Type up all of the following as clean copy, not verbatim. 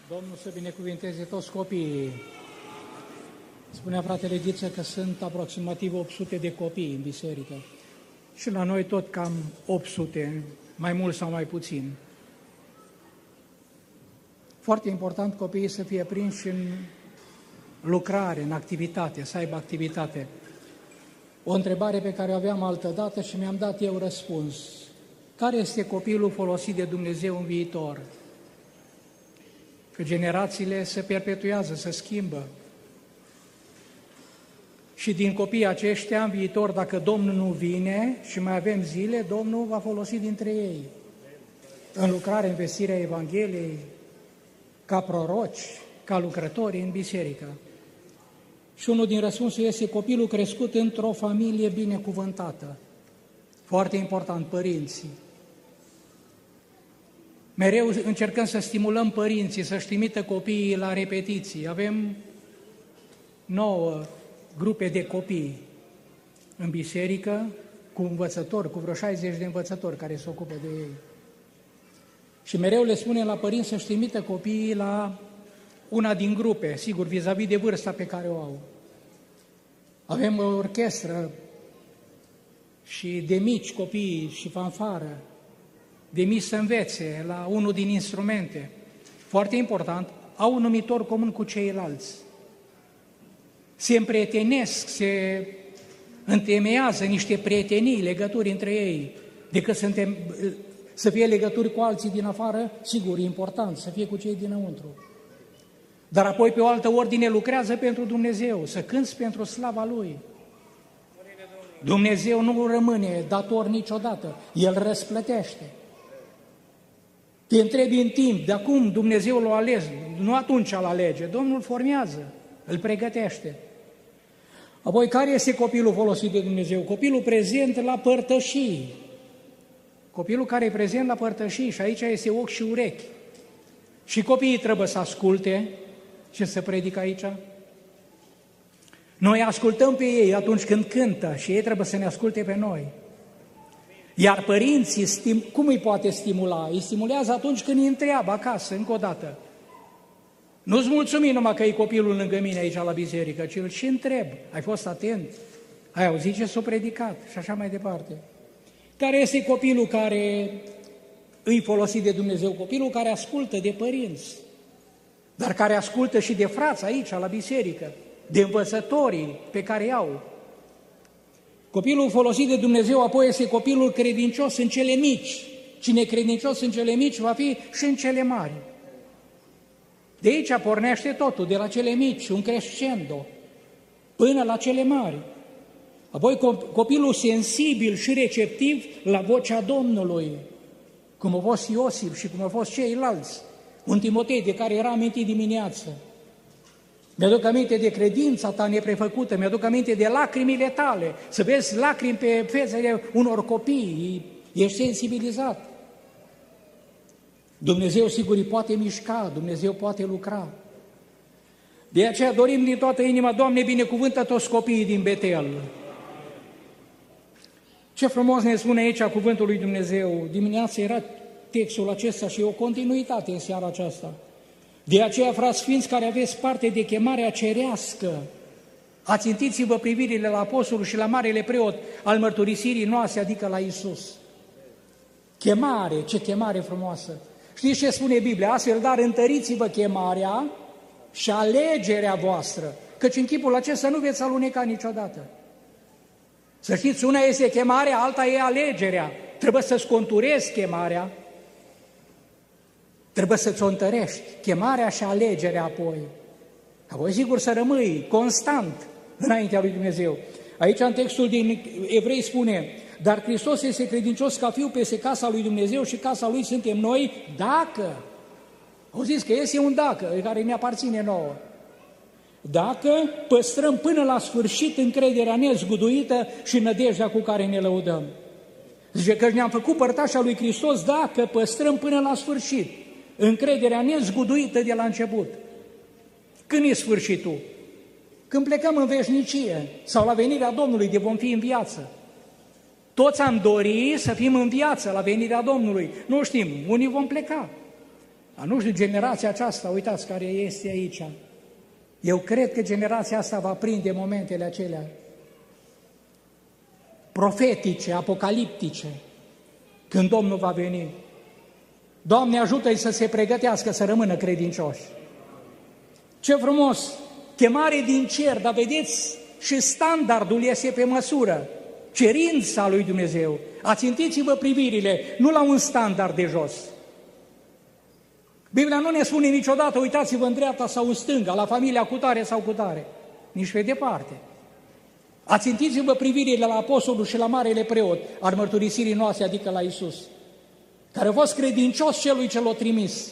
Domnul să binecuvinteze toți copiii. Spunea fratele Ghiță că sunt aproximativ 800 de copii în biserică. Și la noi tot cam 800, mai mult sau mai puțin. Foarte important copiii să fie prinși în lucrare, în activitate, să aibă activitate. O întrebare pe care o aveam altădată și mi-am dat eu răspuns. Care este copilul folosit de Dumnezeu în viitor? Că generațiile se perpetuează, se schimbă. Și din copiii aceștia, în viitor, dacă Domnul nu vine și mai avem zile, Domnul va folosi dintre ei. În lucrare, în vestirea Evangheliei, ca proroci, ca lucrători în biserică. Și unul din răspunsuri este copilul crescut într-o familie binecuvântată. Foarte important, părinții. Mereu încercăm să stimulăm părinții, să-și trimită copiii la repetiții. Avem 9 grupe de copii în biserică, cu învățători, cu vreo 60 de învățători care se ocupă de ei. Și mereu le spunem la părinți să-și trimită copiii la una din grupe, sigur, vis-a-vis de vârsta pe care o au. Avem o orchestră și de mici copii și fanfară, de mici să învețe la unul din instrumente. Foarte important, au un numitor comun cu ceilalți. Se împrietenesc, se întemeiază niște prietenii, legături între ei, decât să fie legături cu alții din afară, sigur, e important să fie cu cei dinăuntru. Dar apoi pe o altă ordine lucrează pentru Dumnezeu, să cânți pentru slava Lui. Dumnezeu nu rămâne dator niciodată, El răsplătește. Te întrebi în timp, de acum Dumnezeu l-a ales, nu atunci îl alege, Domnul formează, îl pregătește. Apoi, care este copilul folosit de Dumnezeu? Copilul prezent la părtășii. Copilul care e prezent la părtășii și aici este ochi și urechi. Și copiii trebuie să asculte ce se predică aici. Noi ascultăm pe ei atunci când cântă și ei trebuie să ne asculte pe noi. Iar părinții, cum îi poate stimula? Îi stimulează atunci când îi întreabă acasă, încă o dată. Nu-ți mulțumi numai că e copilul lângă mine aici la biserică, ci îl și întreb. Ai fost atent? Ai auzit ce s-a predicat? Și așa mai departe. Care este copilul care îi folosit de Dumnezeu? Copilul care ascultă de părinți, dar care ascultă și de frați aici la biserică, de învățătorii pe care i-au. Copilul folosit de Dumnezeu apoi este copilul credincios în cele mici. Cine credincios în cele mici va fi și în cele mari. De aici pornește totul, de la cele mici, un crescendo, până la cele mari. Apoi copilul sensibil și receptiv la vocea Domnului, cum a fost Iosif și cum a fost ceilalți, un Timotei de care era amintit dimineață. Mi-aduc aminte de credința ta neprefăcută, mi-aduc aminte de lacrimile tale, să vezi lacrimi pe fețele unor copii, ești sensibilizat. Dumnezeu sigur îi poate mișca, Dumnezeu poate lucra. De aceea dorim din toată inima, Doamne, binecuvântă toți copiii din Betel. Ce frumos ne spune aici cuvântul lui Dumnezeu. Dimineața era textul acesta și o continuitate în seara aceasta. De aceea, frați sfinți care aveți parte de chemarea cerească, ațintiți-vă privirile la apostolul și la marele preot al mărturisirii noastre, adică la Iisus. Chemare, ce chemare frumoasă! Știți ce spune Biblia? Astfel, dar întăriți-vă chemarea și alegerea voastră, căci în chipul acesta nu veți aluneca niciodată. Să știți, una este chemarea, alta e alegerea. Trebuie să-ți conturezi chemarea, trebuie să-ți o întărești, chemarea și alegerea apoi. Apoi, sigur, să rămâi constant înaintea lui Dumnezeu. Aici, în textul din Evrei spune, dar Hristos este credincios ca fiu peste casa lui Dumnezeu și casa lui suntem noi, dacă, auziți că este un dacă, care ne aparține nouă, dacă păstrăm până la sfârșit încrederea nezguduită și nădejdea cu care ne lăudăm. Zice că ne-am făcut părtașa lui Hristos dacă păstrăm până la sfârșit încrederea nezguduită de la început. Când e sfârșitul? Când plecăm în veșnicie sau la venirea Domnului de vom fi în viață. Toți am dori să fim în viață la venirea Domnului. Nu știm, unii vom pleca. Nu știu, generația aceasta, uitați care este aici. Eu cred că generația asta va prinde momentele acelea profetice, apocaliptice, când Domnul va veni. Doamne, ajută-i să se pregătească, să rămână credincioși. Ce frumos! Chemare din cer, dar vedeți, și standardul este pe măsură. Cerința lui Dumnezeu. Ațintiți-vă privirile, nu la un standard de jos. Biblia nu ne spune niciodată, uitați-vă în dreapta sau în stânga, la familia cutare sau cutare. Nici pe departe. Ațintiți-vă privirile la apostolul și la marele preot al mărturisirii noastre, adică la Iisus, care a fost credincios celui ce l-a trimis.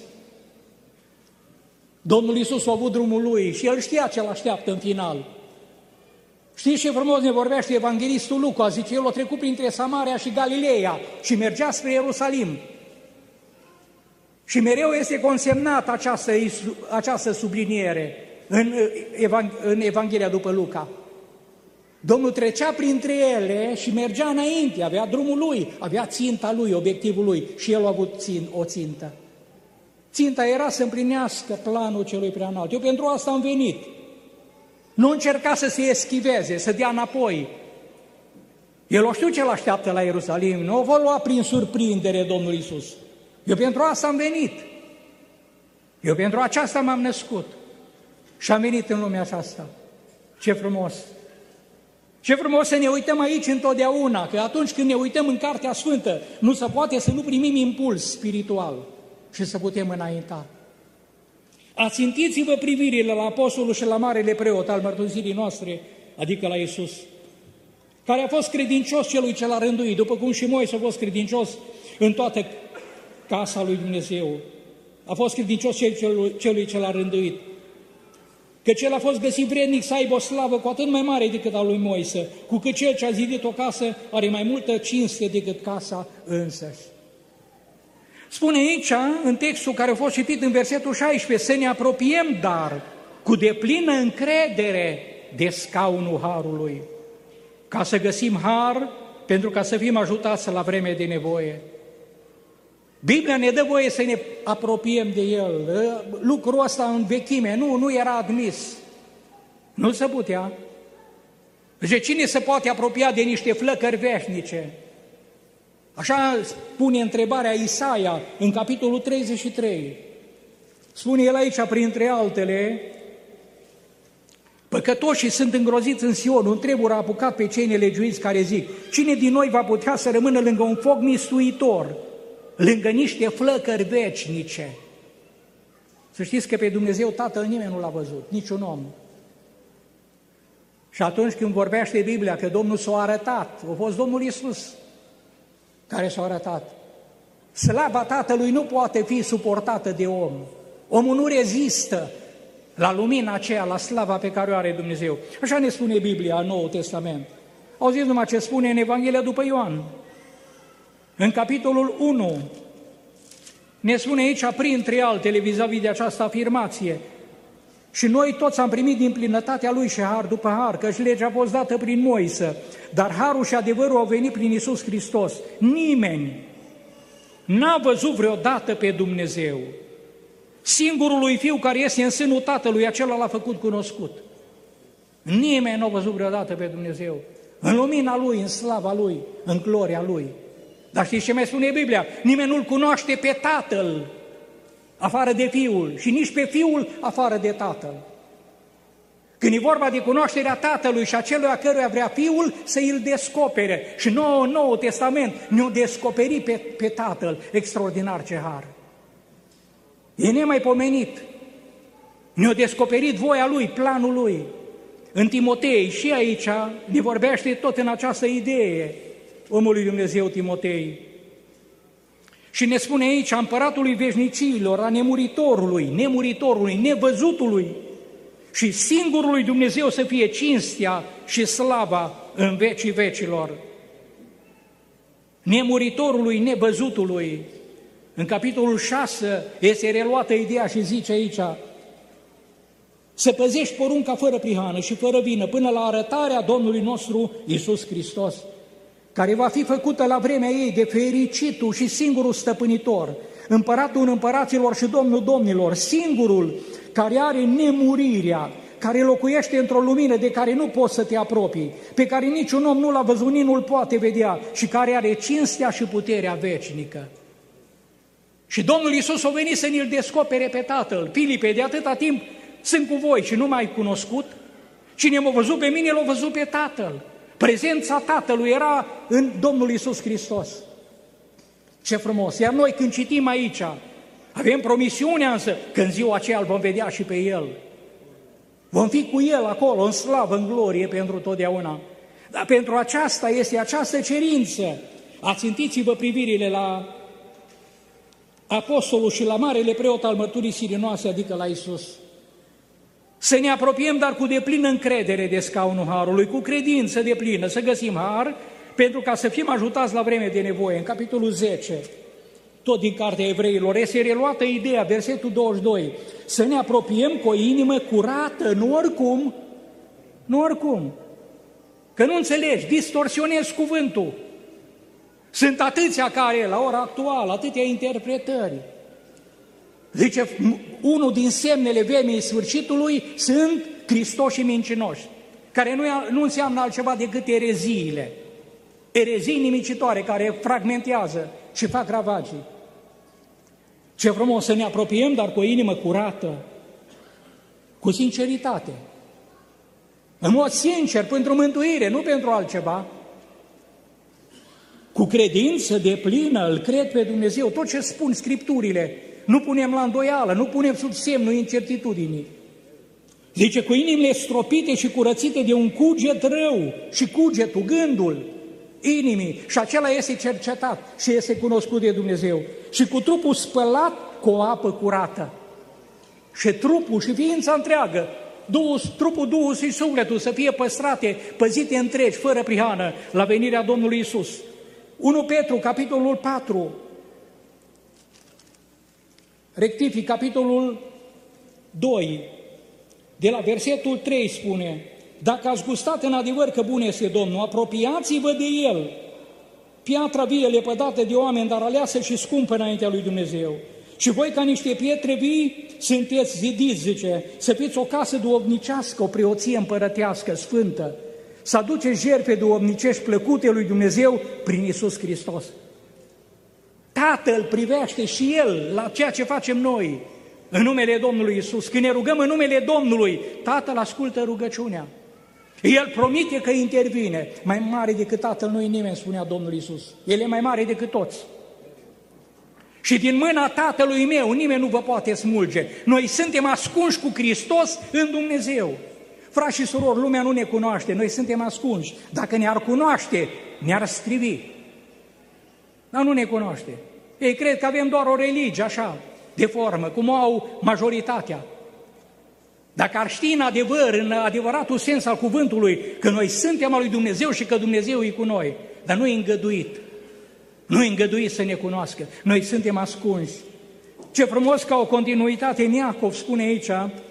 Domnul Iisus a avut drumul lui și el știa ce l-așteaptă în final. Știți ce frumos ne vorbește evanghelistul Luca? Zice, el a trecut printre Samaria și Galileea și mergea spre Ierusalim. Și mereu este consemnată această subliniere în Evanghelia după Luca. Domnul trecea printre ele și mergea înainte, avea drumul lui, avea ținta lui, obiectivul lui și el a avut o țintă. Ținta era să împlinească planul celui preanalt. Eu pentru asta am venit. Nu încerca să se eschiveze, să dea înapoi. El o știu ce l-așteaptă la Ierusalim, nu o vor lua prin surprindere Domnul Iisus. Eu pentru asta am venit. Eu pentru aceasta m-am născut. Și am venit în lumea aceasta. Ce frumos! Ce frumos să ne uităm aici întotdeauna, că atunci când ne uităm în Cartea Sfântă, nu se poate să nu primim impuls spiritual și să putem înainta. Ațintiți-vă privirile la apostolul și la marele preot al mărturisirii noastre, adică la Iisus, care a fost credincios celui ce l-a rânduit, după cum și Moise a fost credincios în toată casa lui Dumnezeu. A fost credincios celui ce l-a rânduit. Căci el a fost găsit vrednic să aibă o slavă cu atât mai mare decât a lui Moise, cu cât cel ce a zidit o casă are mai multă cinste decât casa însăși. Spune aici, în textul care a fost citit în versetul 16, să ne apropiem, dar cu deplină încredere de scaunul Harului, ca să găsim har, pentru ca să fim ajutați la vreme de nevoie. Biblia ne dă voie să ne apropiem de El. Lucrul ăsta în vechime nu era admis. Nu se putea. Deci cine se poate apropia de niște flăcări veșnice? Așa spune întrebarea Isaia în capitolul 33. Spune el aici, printre altele, păcătoșii sunt îngroziți în Sion, un tremur a apucat pe cei nelegiuiți care zic, cine din noi va putea să rămână lângă un foc mistuitor, lângă niște flăcări vecinice? Să știți că pe Dumnezeu Tatăl nimeni nu l-a văzut, niciun om. Și atunci când vorbește Biblia că Domnul s-a arătat, a fost Domnul Iisus care s-a arătat. Slava Tatălui nu poate fi suportată de om. Omul nu rezistă la lumina aceea, la slava pe care o are Dumnezeu. Așa ne spune Biblia în Noul Testament. Auziți numai ce spune în Evanghelia după Ioan. În capitolul 1 ne spune aici, printre altele, vis-a-vis de această afirmație, și noi toți am primit din plinătatea Lui și har după har, căci legea a fost dată prin Moise, dar harul și adevărul au venit prin Iisus Hristos. Nimeni n-a văzut vreodată pe Dumnezeu. Singurul lui Fiu care este în sânul Tatălui, acela l-a făcut cunoscut. Nimeni nu a văzut vreodată pe Dumnezeu. În lumina Lui, în slava Lui, în gloria Lui. Dar știți ce mai spune Biblia? Nimeni nu-L cunoaște pe Tatăl afară de Fiul și nici pe Fiul afară de Tatăl. Când e vorba de cunoașterea Tatălui și acelui a căruia vrea Fiul să îl descopere. Și Noul Testament ne-a descoperit pe Tatăl. Extraordinar ce har! E nemaipomenit. Ne-a descoperit voia Lui, planul Lui. În Timotei și aici ne vorbește tot în această idee omul lui Dumnezeu Timotei. Și ne spune aici, împăratului veșnicilor, a nemuritorului, nevăzutului și singurului Dumnezeu să fie cinstea și slava în vecii vecilor. Nemuritorului, nevăzutului. În capitolul 6 este reluată ideea și zice aici, să păzești porunca fără prihană și fără vină până la arătarea Domnului nostru Iisus Hristos, care va fi făcută la vremea ei de fericitul și singurul stăpânitor, împăratul împăraților și Domnul domnilor, singurul care are nemurirea, care locuiește într-o lumină de care nu poți să te apropii, pe care niciun om nu l-a văzut, nici nu-l poate vedea și care are cinstea și puterea veșnică. Și Domnul Iisus a venit să ne-l descopere pe Tatăl. Filipe, de atâta timp sunt cu voi și nu m-ai cunoscut? Cine m-a văzut pe mine, l-a văzut pe Tatăl. Prezența Tatălui era în Domnul Iisus Hristos. Ce frumos! Iar noi când citim aici, avem promisiunea însă că în ziua aceea îl vom vedea și pe El. Vom fi cu El acolo, în slavă, în glorie, pentru totdeauna. Dar pentru aceasta este această cerință. Ațintiți-vă privirile la apostolul și la marele preot al mărturisirii noastre, adică la Iisus. Să ne apropiem, dar cu deplină încredere de scaunul Harului, cu credință deplină, să găsim har, pentru ca să fim ajutați la vreme de nevoie. În capitolul 10, tot din Cartea Evreilor, este reluată ideea, versetul 22, să ne apropiem cu o inimă curată, nu oricum, că nu înțelegi, distorsionezi cuvântul. Sunt atâția care, la ora actuală, atâtea interpretări. Zice, unul din semnele vremii sfârșitului sunt Hristoși și mincinoși, care nu înseamnă altceva decât ereziile. Erezii nimicitoare care fragmentează și fac ravagii. Ce frumos să ne apropiem, dar cu o inimă curată, cu sinceritate. În mod sincer, pentru mântuire, nu pentru altceva. Cu credință deplină, îl cred pe Dumnezeu. Tot ce spun Scripturile, nu punem la îndoială, nu punem sub semnul incertitudinii. Zice, cu inimile stropite și curățite de un cuget rău, și cugetul, gândul inimii, și acela este cercetat și este cunoscut de Dumnezeu. Și cu trupul spălat cu o apă curată. Și trupul și ființa întreagă, trupul, Duhul și sufletul să fie păstrate, păzite întregi, fără prihană, la venirea Domnului Iisus. 1 Petru, capitolul 4, rectific, capitolul 2, de la versetul 3 spune, dacă ați gustat în adevăr că bun este Domnul, apropiați-vă de El, piatra vie lepădată de oameni, dar aleasă și scumpă înaintea lui Dumnezeu. Și voi, ca niște pietre vii, sunteți zidiți, zice, să fiți o casă duhovnicească, o preoție împărătească, sfântă, să aduceți jertfe duhovnicești plăcute lui Dumnezeu prin Iisus Hristos. Tatăl privește și El la ceea ce facem noi în numele Domnului Iisus. Când ne rugăm în numele Domnului, Tatăl ascultă rugăciunea. El promite că intervine. Mai mare decât Tatăl nu-i nimeni, spunea Domnul Iisus. El e mai mare decât toți. Și din mâna Tatălui meu nimeni nu vă poate smulge. Noi suntem ascunși cu Hristos în Dumnezeu. Frați și surori, lumea nu ne cunoaște, noi suntem ascunși. Dacă ne-ar cunoaște, ne-ar strivi. Dar nu ne cunoaște. Ei cred că avem doar o religie, așa, de formă, cum o au majoritatea. Dacă ar ști în adevăr, în adevăratul sens al cuvântului, că noi suntem al lui Dumnezeu și că Dumnezeu e cu noi, dar nu e îngăduit. Nu e îngăduit să ne cunoască. Noi suntem ascunși. Ce frumos ca o continuitate în Iacov spune aici,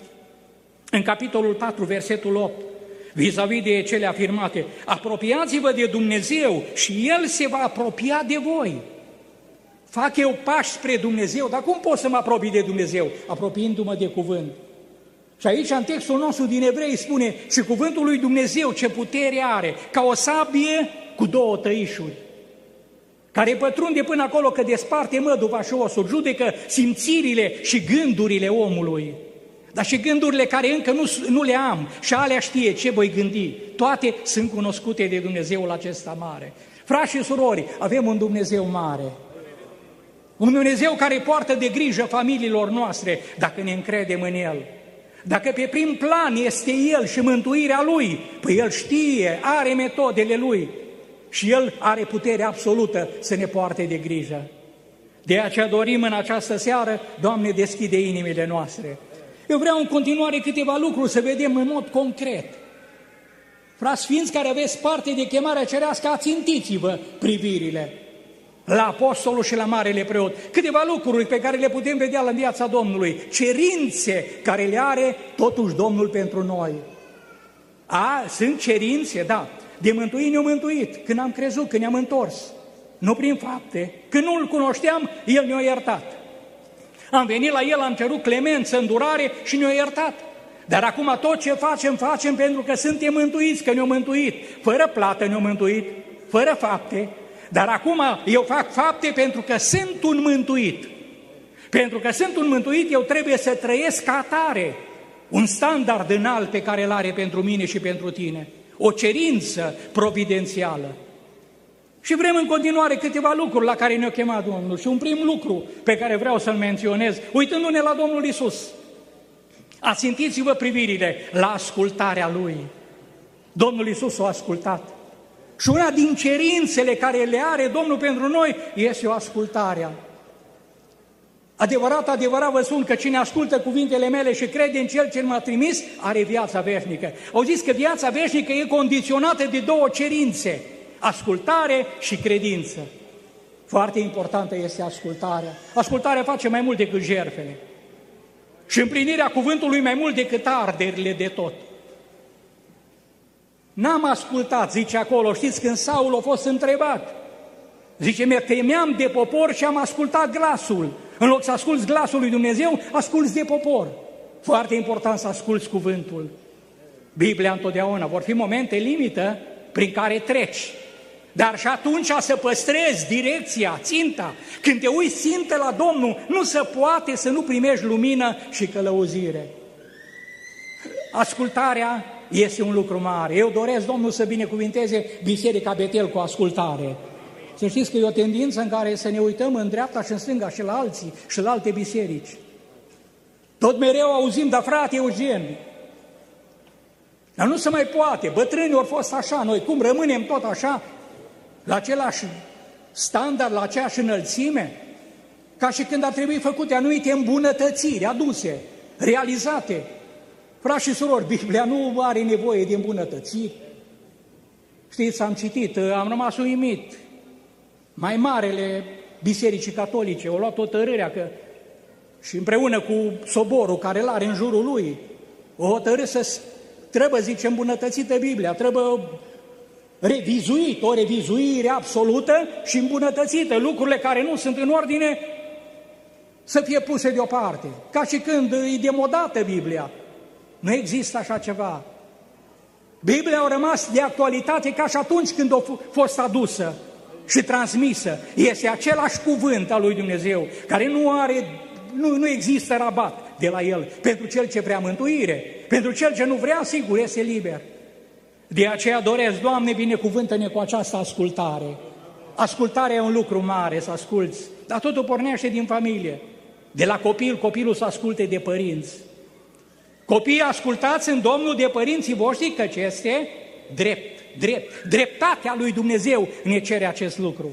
în capitolul 4, versetul 8, vis-a-vis de cele afirmate, apropiați-vă de Dumnezeu și El se va apropia de voi. Fac eu pași spre Dumnezeu, dar cum pot să mă apropii de Dumnezeu? Apropiindu-mă de cuvânt. Și aici, în textul nostru din Evrei, spune, și cuvântul lui Dumnezeu ce putere are, ca o sabie cu două tăișuri, care pătrunde până acolo că desparte măduva și osul, judecă simțirile și gândurile omului. Dar și gândurile care încă nu le am și alea știe ce voi gândi. Toate sunt cunoscute de Dumnezeul acesta mare. Frați și surori, avem un Dumnezeu mare. Un Dumnezeu care poartă de grijă familiilor noastre, dacă ne încredem în El. Dacă pe prim plan este El și mântuirea Lui, păi El știe, are metodele Lui și El are putere absolută să ne poarte de grijă. De aceea dorim în această seară, Doamne, deschide inimile noastre. Eu vreau în continuare câteva lucruri să vedem în mod concret. Frați sfinți care aveți parte de chemarea cerească, ațintiți-vă privirile la apostolul și la marele preot. Câteva lucruri pe care le putem vedea în viața Domnului, cerințe care le are totuși Domnul pentru noi. Sunt cerințe, da, de mântuit ne-a mântuit, când am crezut, când ne-am întors, nu prin fapte. Când nu-L cunoșteam, El ne-a iertat. Am venit la El, am cerut clemență, îndurare și ne-a iertat. Dar acum tot ce facem, facem pentru că suntem mântuiți, că ne-a mântuit. Fără plată ne-a mântuit, fără fapte. Dar acum eu fac fapte pentru că sunt un mântuit. Pentru că sunt un mântuit, eu trebuie să trăiesc ca atare. Un standard înalt pe care îl are pentru mine și pentru tine. O cerință providențială. Și vrem în continuare câteva lucruri la care ne-a chemat Domnul. Și un prim lucru pe care vreau să-l menționez, uitându-ne la Domnul Iisus. Ațintiți-vă privirile la ascultarea Lui. Domnul Iisus o ascultat. Și una din cerințele care le are Domnul pentru noi este o ascultare. Adevărat, adevărat vă spun că cine ascultă cuvintele mele și crede în Cel ce m-a trimis, are viața veșnică. Auziți că viața veșnică e condiționată de două cerințe, ascultare și credință. Foarte importantă este ascultarea. Ascultarea face mai mult decât jertfele. Și împlinirea cuvântului mai mult decât arderile de tot. N-am ascultat, zice acolo, știți când Saul a fost întrebat. Zice, mă temeam de popor și am ascultat glasul. În loc să asculți glasul lui Dumnezeu, asculți de popor. Foarte important să asculți cuvântul. Biblia întotdeauna, vor fi momente limită prin care treci. Dar și atunci să păstrezi direcția, ținta. Când te uiți țintă la Domnul, nu se poate să nu primești lumină și călăuzire. Ascultarea este un lucru mare. Eu doresc, Domnul, să binecuvinteze Biserica Betel cu ascultare. Să știți că e o tendință în care să ne uităm în dreapta și în stânga și la alții și la alte biserici. Tot mereu auzim, dar frate Eugen, dar nu se mai poate, bătrânii au fost așa, noi cum rămânem tot așa, la același standard, la aceeași înălțime, ca și când ar trebui făcute anumite îmbunătățiri, aduse, realizate. Frați și surori, Biblia nu are nevoie de îmbunătățiri. Știți, am citit, am rămas uimit. Mai marele Bisericii Catolice au luat hotărârea că, și împreună cu soborul care îl are în jurul lui, o hotărâre să trebuie, zice, îmbunătățită Biblia, trebuie revizuit, o revizuire absolută și îmbunătățită. Lucrurile care nu sunt în ordine să fie puse deoparte. Ca și când e demodată Biblia. Nu există așa ceva. Biblia a rămas de actualitate ca și atunci când a fost adusă și transmisă. Este același cuvânt al lui Dumnezeu, care nu există rabat de la el. Pentru cel ce vrea mântuire, pentru cel ce nu vrea, sigur, este liber. De aceea doresc, Doamne, binecuvântă-ne cu această ascultare. Ascultarea e un lucru mare, să asculți, dar totul pornește din familie. De la copil, copilul să asculte de părinți. Copiii, ascultați în Domnul de părinții voștri, căci este drept. Dreptatea lui Dumnezeu ne cere acest lucru.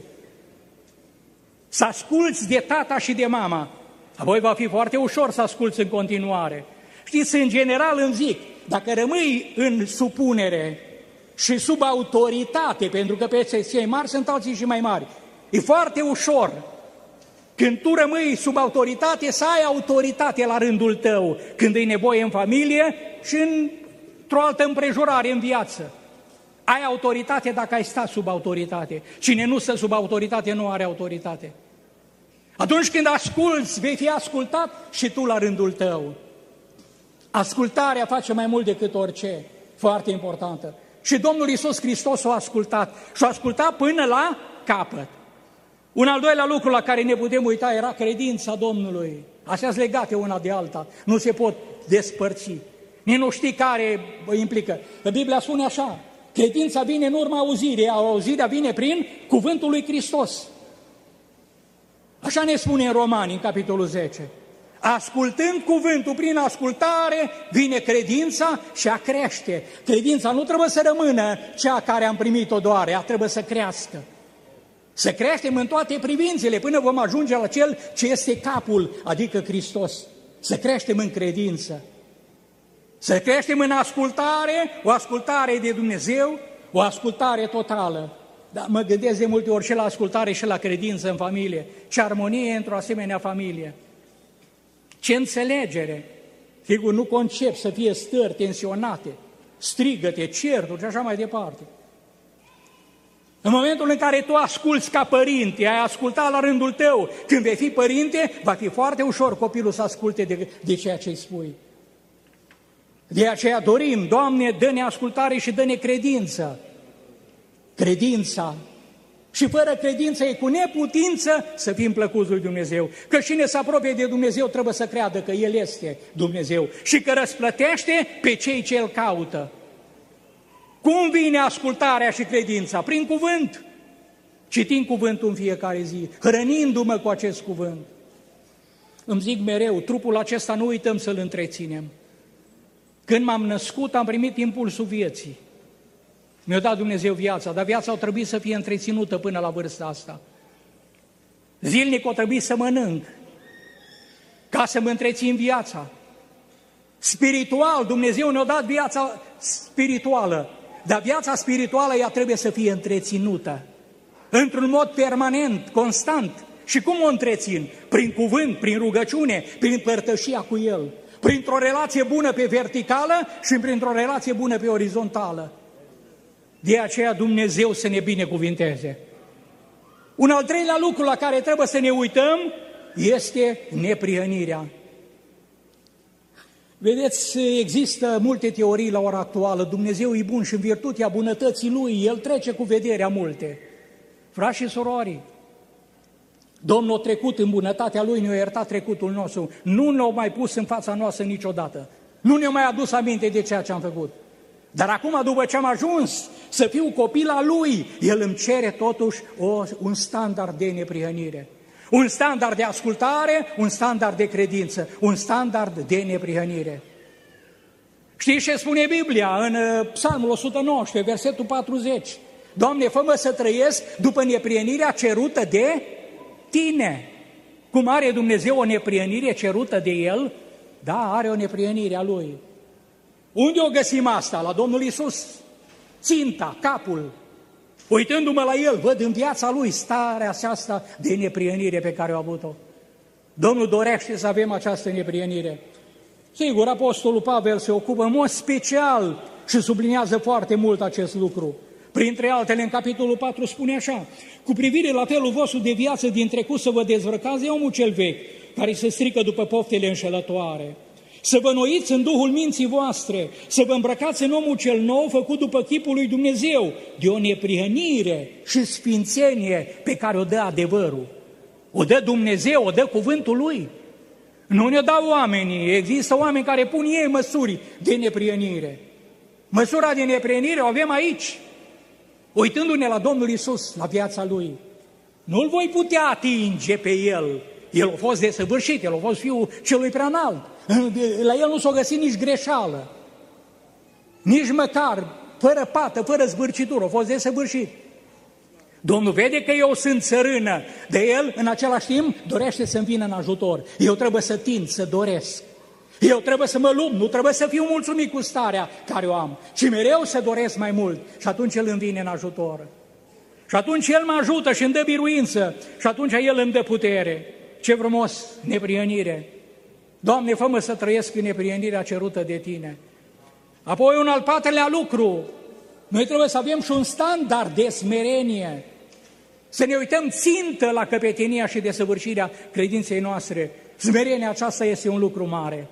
Să asculți de tata și de mama, apoi va fi foarte ușor să asculți în continuare. Știți, în general îmi zic, dacă rămâi în supunere și sub autoritate, pentru că peste cei mari sunt alții și mai mari, e foarte ușor când tu rămâi sub autoritate să ai autoritate la rândul tău, când e nevoie în familie și într-o altă împrejurare în viață. Ai autoritate dacă ai stat sub autoritate. Cine nu stă sub autoritate nu are autoritate. Atunci când asculți, vei fi ascultat și tu la rândul tău. Ascultarea face mai mult decât orice, foarte importantă. Și Domnul Iisus Hristos a ascultat și a ascultat până la capăt. Un al doilea lucru la care ne putem uita era credința Domnului. Astea sunt legate una de alta, nu se pot despărți. Nici nu știi care implică. Biblia spune așa, credința vine în urma auzirii, auzirea vine prin cuvântul lui Hristos. Așa ne spune în Romani, în capitolul 10. Ascultând cuvântul, prin ascultare, vine credința și a crește. Credința nu trebuie să rămână cea care am primit-o doar, ea trebuie să crească. Să creștem în toate privințele până vom ajunge la Cel ce este capul, adică Hristos. Să creștem în credință. Să creștem în ascultare, o ascultare de Dumnezeu, o ascultare totală. Dar mă gândesc de multe ori și la ascultare și la credință în familie. Ce armonie într-o asemenea familie. Ce înțelegere. Sigur, nu concep să fie stări tensionate, strigăte, certuri și așa mai departe. În momentul în care tu asculți ca părinte, ai ascultat la rândul tău, când vei fi părinte, va fi foarte ușor copilul să asculte de ceea ce îi spui. De aceea dorim, Doamne, dă-ne ascultare și dă-ne credință. Credința. Și fără credință e cu neputință să fim plăcuți lui Dumnezeu. Că cine se apropie de Dumnezeu trebuie să creadă că El este Dumnezeu și că răsplătește pe cei ce îl caută. Cum vine ascultarea și credința? Prin cuvânt. Citind cuvântul în fiecare zi, hrănindu-mă cu acest cuvânt. Îmi zic mereu, trupul acesta nu uităm să-l întreținem. Când m-am născut, am primit impulsul vieții. Mi-a dat Dumnezeu viața, dar viața a trebuit să fie întreținută până la vârsta asta. Zilnic a trebuit să mănânc, ca să-mi întrețin viața. Spiritual, Dumnezeu ne-a dat viața spirituală, dar viața spirituală ea trebuie să fie întreținută, într-un mod permanent, constant. Și cum o întrețin? Prin cuvânt, prin rugăciune, prin părtășia cu El, printr-o relație bună pe verticală și printr-o relație bună pe orizontală. De aceea Dumnezeu să ne binecuvinteze. Un al treilea lucru la care trebuie să ne uităm este neprihănirea. Vedeți, există multe teorii la ora actuală. Dumnezeu e bun și în virtutea bunătății Lui, El trece cu vederea multe. Frați și surori, Domnul a trecut în bunătatea Lui, ne-a iertat trecutul nostru. Nu ne-a mai pus în fața noastră niciodată. Nu ne-a mai adus aminte de ceea ce am făcut. Dar acum, după ce am ajuns să fiu copil al Lui, El îmi cere totuși un standard de neprihănire. Un standard de ascultare, un standard de credință, un standard de neprihănire. Știți ce spune Biblia în Psalmul 119, versetul 40? Doamne, fă-mă să trăiesc după neprihănirea cerută de Tine. Cum are Dumnezeu o neprihănire cerută de El? Da, are o neprihănire a Lui. Unde o găsim asta? La Domnul Iisus. Ținta, capul. Uitându-mă la El, văd în viața Lui starea aceasta de neprihănire pe care a avut-o. Domnul dorește să avem această neprihănire. Sigur, Apostolul Pavel se ocupă în mod special și subliniază foarte mult acest lucru. Printre altele, în capitolul 4 spune așa: cu privire la felul vostru de viață din trecut să vă dezbrăcați de omul cel vechi, care se strică după poftele înșelătoare. Să vă înnoiți în Duhul minții voastre, să vă îmbrăcați în omul cel nou, făcut după chipul lui Dumnezeu, de o neprihănire și sfințenie pe care o dă adevărul. O dă Dumnezeu, o dă cuvântul Lui. Nu ne-o dau oamenii, există oameni care pun ei măsuri de neprihănire. Măsura de neprihănire o avem aici, uitându-ne la Domnul Iisus, la viața Lui. Nu-L voi putea atinge pe El. El a fost desăvârșit, El a fost Fiul Celui Preanalt. La El nu s-a găsit nici greșeală, nici măcar, fără pată, fără zbârcitură, a fost desăvârșit. Domnul vede că eu sunt țărână, de El, în același timp, dorește să-mi vină în ajutor. Eu trebuie să tind, să doresc. Eu trebuie să mă lupt, nu trebuie să fiu mulțumit cu starea care o am, ci mereu să doresc mai mult. Și atunci El îmi vine în ajutor. Și atunci El mă ajută și îmi dă biruință. Și atunci El îmi dă putere. Ce frumos, neprihănire! Doamne, fă-mă să trăiesc în neprihănirea cerută de Tine. Apoi un al patrulea lucru, noi trebuie să avem și un standard de smerenie. Să ne uităm țintă la căpetenia și desăvârșirea credinței noastre. Smerenia aceasta este un lucru mare.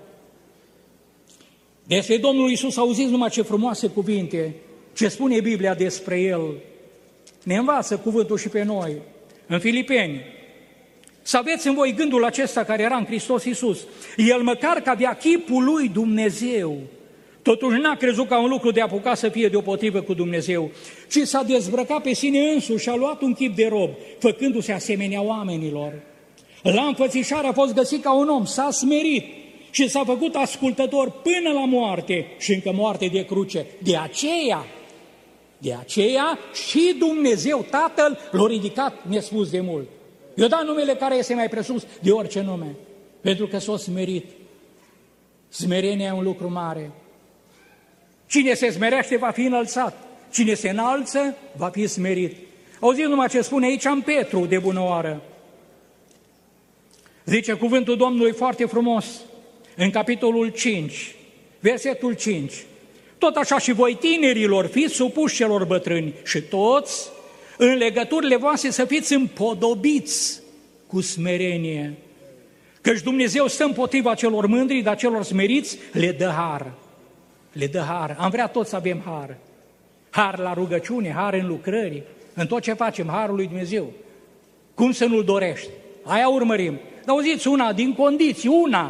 Despre Domnul Iisus auziți numai ce frumoase cuvinte, ce spune Biblia despre El. Ne învață cuvântul și pe noi. În Filipeni, să aveți în voi gândul acesta care era în Hristos Iisus. El măcar că avea chipul lui Dumnezeu, totuși n-a crezut ca un lucru de apucat să fie deopotrivă cu Dumnezeu, ci s-a dezbrăcat pe sine însuși și a luat un chip de rob, făcându-se asemenea oamenilor. La înfățișare a fost găsit ca un om, s-a smerit și s-a făcut ascultător până la moarte și încă moarte de cruce. De aceea și Dumnezeu Tatăl l-a ridicat nespus de mult. I-a dat numele care este mai presus de orice nume, pentru că s-a smerit. Smerenia e un lucru mare. Cine se smerește va fi înălțat, cine se înalță va fi smerit. Auziți numai ce spune aici în Petru de bună oară. Zice cuvântul Domnului foarte frumos, în capitolul 5, versetul 5. Tot așa și voi tinerilor, fiți supuși celor bătrâni și toți în legăturile voastre să fiți împodobiți cu smerenie. Căci Dumnezeu stă împotriva celor mândri, dar celor smeriți le dă har. Le dă har. Am vrea toți să avem har. Har la rugăciune, har în lucrări, în tot ce facem, harul lui Dumnezeu. Cum să nu-l dorești? Aia urmărim. Dar auziți, una din condiții,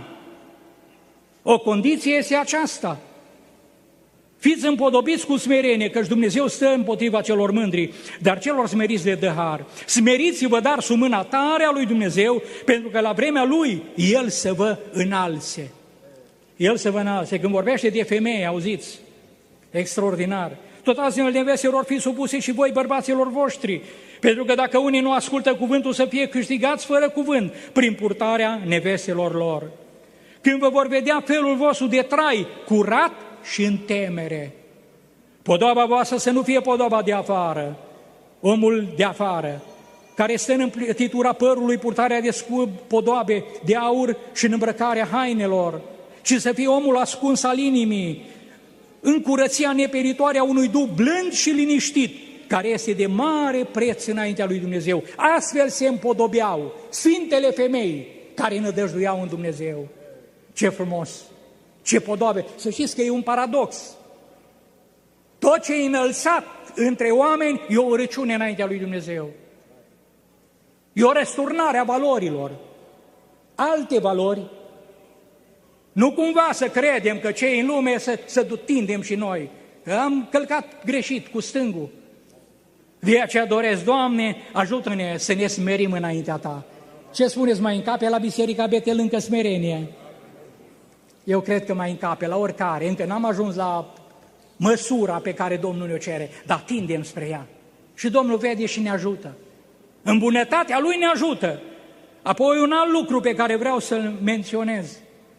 o condiție este aceasta. Fiți împodobiți cu smerenie, căci Dumnezeu stă împotriva celor mândri, dar celor smeriți le dă har. Smeriți-vă, dar sub mâna tare a lui Dumnezeu, pentru că la vremea Lui El să vă înalțe. El să vă înalțe. Când vorbește de femei, auziți, extraordinar. Tot azi nevestelor fi supuse și voi bărbaților voștri, pentru că dacă unii nu ascultă cuvântul, să fie câștigați fără cuvânt, prin purtarea nevestelor lor. Când vă vor vedea felul vostru de trai curat și în temere, podoaba voastră să nu fie podoaba de afară, omul de afară, care stă în împletitura părului, purtarea de podoabe de aur și în îmbrăcarea hainelor, ci să fie omul ascuns al inimii, în curăția neperitoare a unui duh blând și liniștit, care este de mare preț înaintea lui Dumnezeu. Astfel se împodobeau sfintele femei care nădăjduiau în Dumnezeu. Ce frumos! Ce podoabe! Să știți că e un paradox. Tot ce e înălțat între oameni e o urăciune înaintea lui Dumnezeu. E o răsturnare a valorilor. Alte valori, nu cumva să credem că cei în lume să tindem și noi. Am călcat greșit cu stângul. De aceea doresc, Doamne, ajută-ne să ne smerim înaintea Ta. Ce spuneți, mai încape la Biserica Betel încă smerenie? Eu cred că mai încape la oricare. Încă n-am ajuns la măsura pe care Domnul ne-o cere, dar tindem spre ea. Și Domnul vede și ne ajută. În bunătatea Lui ne ajută. Apoi un alt lucru pe care vreau să-l menționez.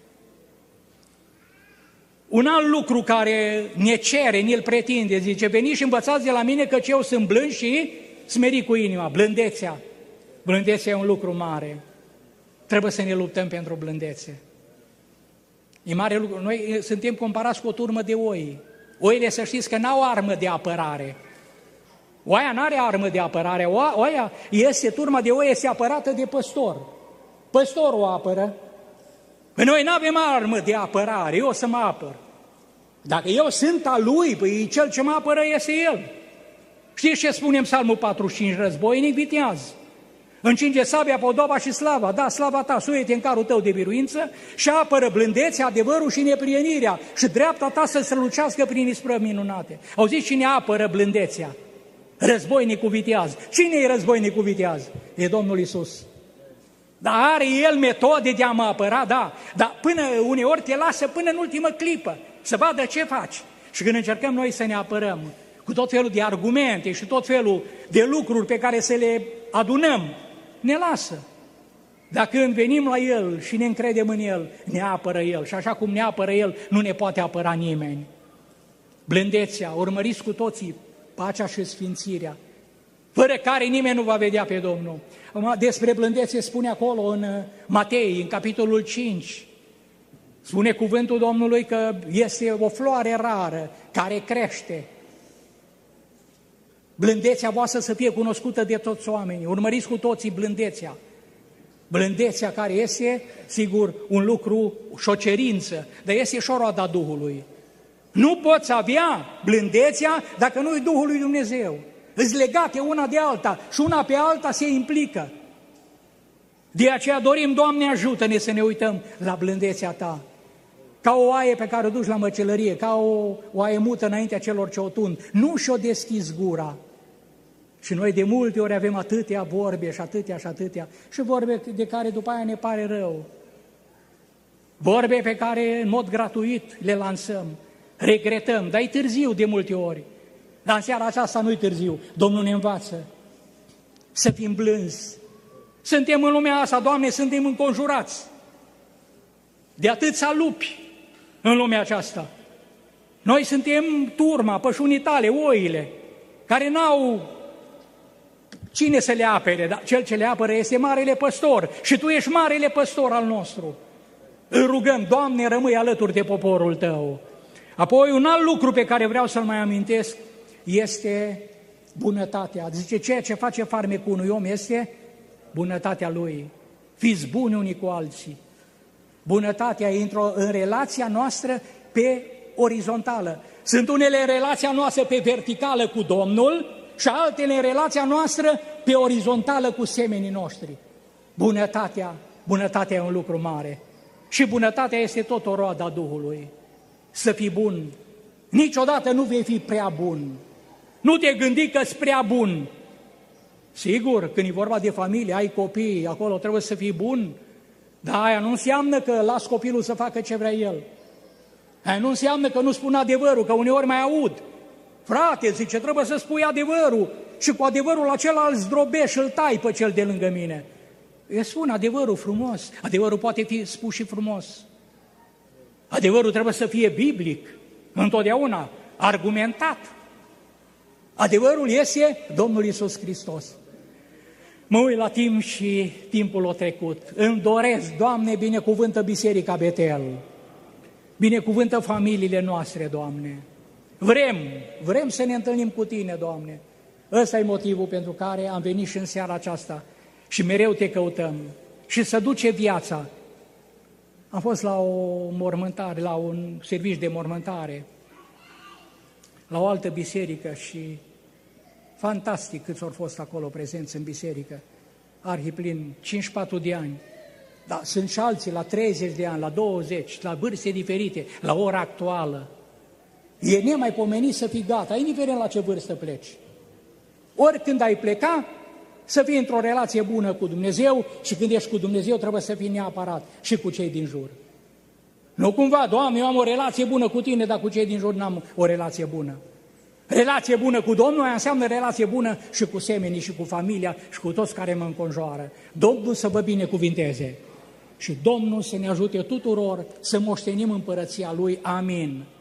Un alt lucru care ne cere, ne-l pretinde, zice, veniți și învățați de la mine căci eu sunt blând și smerit cu inima. Blândețea. Blândețea e un lucru mare. Trebuie să ne luptăm pentru blândețe. E mare lucru. Noi suntem comparați cu o turmă de oi. Oile, să știți că n-au armă de apărare. Oaia n-are armă de apărare. Oaia este, turma de oi este apărată de păstor. Păstorul o apără. Noi nu avem armă de apărare, eu o să mă apăr. Dacă eu sunt al lui, păi cel ce mă apără este el. Știți ce spune în Psalmul 45? Războinic viteaz. Încinge sabia, podoaba și slava. Da, slava ta, suie-te în carul tău de biruință și apără blândețea, adevărul și neprienirea și dreapta ta să strălucească prin isprăvi minunate. Auziți cine apără blândețea? Războinicul viteaz. Cine e războinicul viteaz? E Domnul Iisus. Dar are El metode de a mă apăra, da, dar până uneori te lasă până în ultimă clipă să vadă ce faci. Și când încercăm noi să ne apărăm cu tot felul de argumente și tot felul de lucruri pe care să le adunăm, ne lasă. Dar când venim la El și ne încredem în El, ne apără El. Și așa cum ne apără El, nu ne poate apăra nimeni. Blândețea, urmăriți cu toții pacea și sfințirea, fără care nimeni nu va vedea pe Domnul. Despre blândețe spune acolo în Matei, în capitolul 5. Spune cuvântul Domnului că este o floare rară care crește. Blândețea voastră să fie cunoscută de toți oamenii. Urmăriți cu toții blândețea. Blândețea care este, sigur, un lucru și o cerință, dar este și o roada Duhului. Nu poți avea blândețea dacă nu-i Duhul lui Dumnezeu. Îți legate una de alta și una pe alta se implică. De aceea dorim, Doamne, ajută-ne să ne uităm la blândețea Ta. Ca o oaie pe care o duci la măcelărie, ca o oaie mută înaintea celor ce o tund. Nu și-o deschizi gura. Și noi de multe ori avem atâtea vorbe și atâtea și atâtea. Și vorbe de care după aia ne pare rău. Vorbe pe care în mod gratuit le lansăm. Regretăm, dar e târziu de multe ori. Dar în seara aceasta nu-i târziu. Domnul ne învață să fim blânzi. Suntem în lumea asta, Doamne, suntem înconjurați de atâția lupi în lumea aceasta. Noi suntem turma, pășunii tale, oile, care n-au cine să le apere, dar cel ce le apără este Marele Păstor și Tu ești Marele Păstor al nostru. Îl rugăm, Doamne, rămâi alături de poporul Tău. Apoi un alt lucru pe care vreau să-l mai amintesc este bunătatea. Zice, ceea ce face farmecul unui om este bunătatea lui. Fiți buni unii cu alții. Bunătatea intră în relația noastră pe orizontală. Sunt unele în relația noastră pe verticală cu Domnul și altele în relația noastră pe orizontală cu semenii noștri. Bunătatea e un lucru mare. Și bunătatea este tot o roadă a Duhului. Să fii bun. Niciodată nu vei fi prea bun. Nu te gândi că-s prea bun. Sigur, când e vorba de familie, ai copii, acolo trebuie să fii bun, dar aia nu înseamnă că las copilul să facă ce vrea el. Aia nu înseamnă că nu spun adevărul, că uneori mai aud. Frate, zice, trebuie să spui adevărul și cu adevărul acela îl zdrobești și îl tai pe cel de lângă mine. Eu spun adevărul frumos, adevărul poate fi spus și frumos. Adevărul trebuie să fie biblic, întotdeauna, argumentat. Adevărul este Domnul Iisus Hristos. Mă uit la timp și timpul a trecut. Îmi doresc, Doamne, binecuvântă Biserica Betel. Binecuvântă familiile noastre, Doamne. Vrem să ne întâlnim cu Tine, Doamne. Ăsta e motivul pentru care am venit și în seara aceasta și mereu Te căutăm. Și să duce viața. Am fost la o mormântare, la un serviciu de mormântare, la o altă biserică și fantastic câți au fost acolo prezenți în biserică, arhiplin, 54 de ani, dar sunt și alții la 30 de ani, la 20, la vârste diferite, la ora actuală. E nemaipomenit să fii gata, indiferent la ce vârstă pleci. Oricând ai pleca, să fii într-o relație bună cu Dumnezeu și când ești cu Dumnezeu trebuie să fii neapărat și cu cei din jur. Nu cumva, Doamne, eu am o relație bună cu Tine, dar cu cei din jur n-am o relație bună. Relație bună cu Domnul aia înseamnă relație bună și cu semenii, și cu familia, și cu toți care mă înconjoară. Domnul să vă binecuvinteze și Domnul să ne ajute tuturor să moștenim împărăția Lui. Amin.